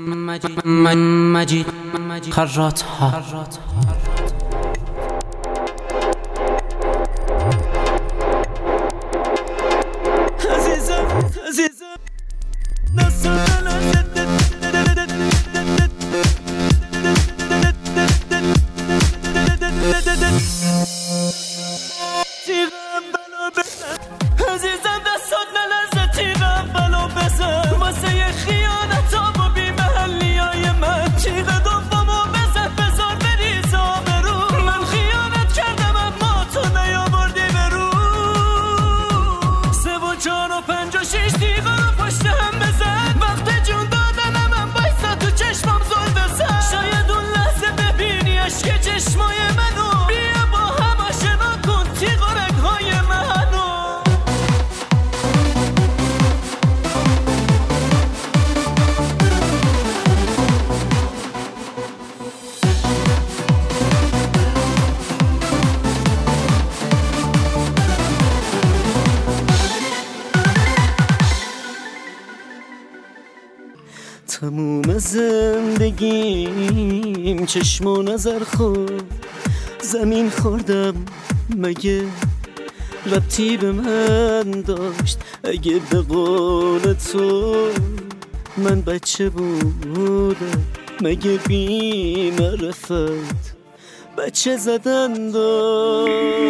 مجید خرات ها. عزیزم دستات نلرزه تیغم بلا بزن واسه یه خیانت و بی محلی های من تیغ دومو بزن بذار بریز آبرو من خیانت کردم اما تو نیاوردی برو 3 و 4 و 5 و 6 تیغ رو پشت هم بزن وقت جون دادنم من بایستا تو چشمم زل بزن شاید اون لحظه ببینی عشق چشمای منو بیا با هم آشنا کن تیغ و رگهای منو. تموم زندگیم چشم و نظر خورد زمین خوردم مگه ربطی به من داشت اگه به قول تو من بچه بودم مگه بی معرفت بچه زدن داشت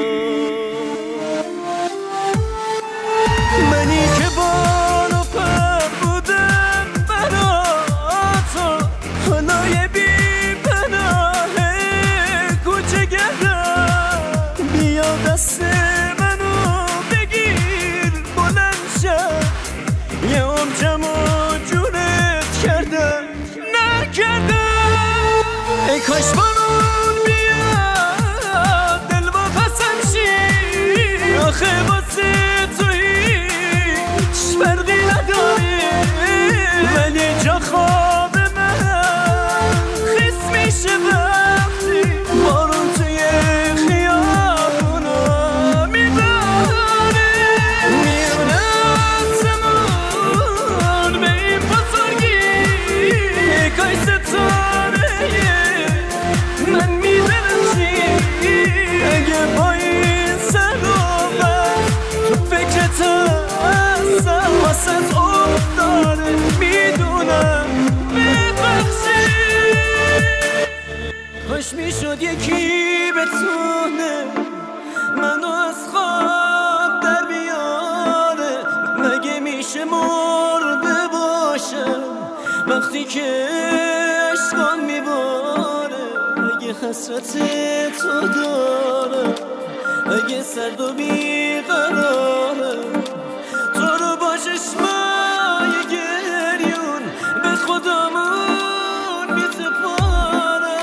منی که بال و پر بودم برا تو حالای بی پناه کوچه گردم بیا دست منو بگیر بلند شد یه عمرم و جونت کردم نکردم ای کاش بارون بیاد دل با پسم شی آخه واسه تو هیچ فرقی نداری ولی جا خواب من خیس میشه وقتی بارون توی خیابونو میباره میونه آسمون به این بزرگی یکای ستاره من میدرخشی اگه با این سر و بر تو فکرت هستم واسه افتاره میدونم ببخشی کاش میشد یکی بتونه منو از خواب در بیاره مگه میشه مرده باشم وقتی که عشقم میباره اگه حسرت تو داره اگه سرد و بیقراره تو رو با چشمای گریون به خودمون میسپارم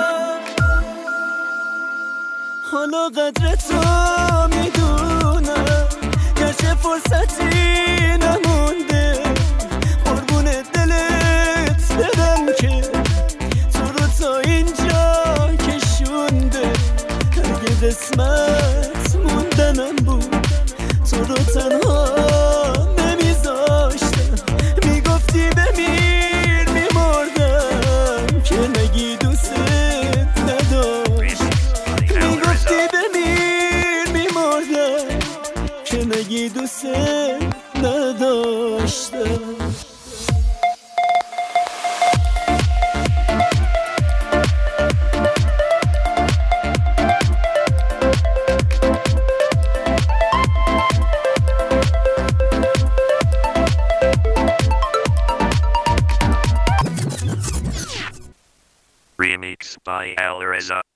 حالا قدر تو میدونم گرچه فرصتی نمونده قربون دلت بدم که تو رو تا اینجا کشونده اگه قسمت موندنم بود تو رو تنها نمیذاشتم میگفتی بمیر میمردم که نگی دوست نداشت میگفتی بمیر میمردم که نگی دوست نداشتم. Remix by Al Reza.